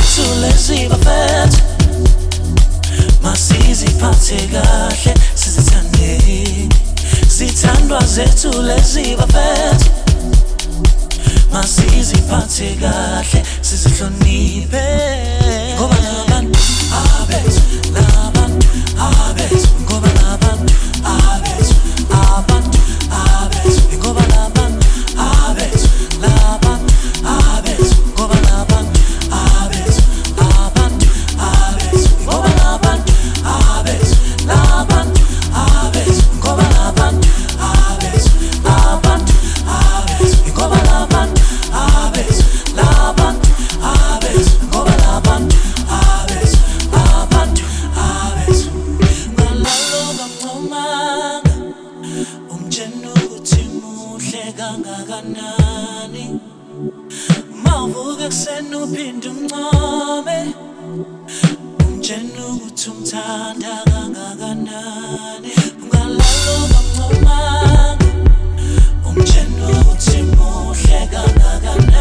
zethu lezi bafethu masiziphathe kahle sizithande zithandwa zethu lezi bafethu masiziphathe kahle sizihloniphe ngoba labantu abethu labantu abethu ngoba labantu abethu abantu abethu ngoba labantu abethu labantu abethu ngoba labantu abethu abantu abethu ngoba labantu abethu labantu abethu ngoba labantu abethu abantu abethu ngoba labantu abethu labantu abethu ngoba labantu abethu abantu abethu ngalalo kancomanga umtshela ukuthi muhle kangakanani mawuvuka ekuseni uphinde umncome umtshela ukuthi umthanda kangakanani ngalalo kancomanga umtshela ukuthi muhle kangakanani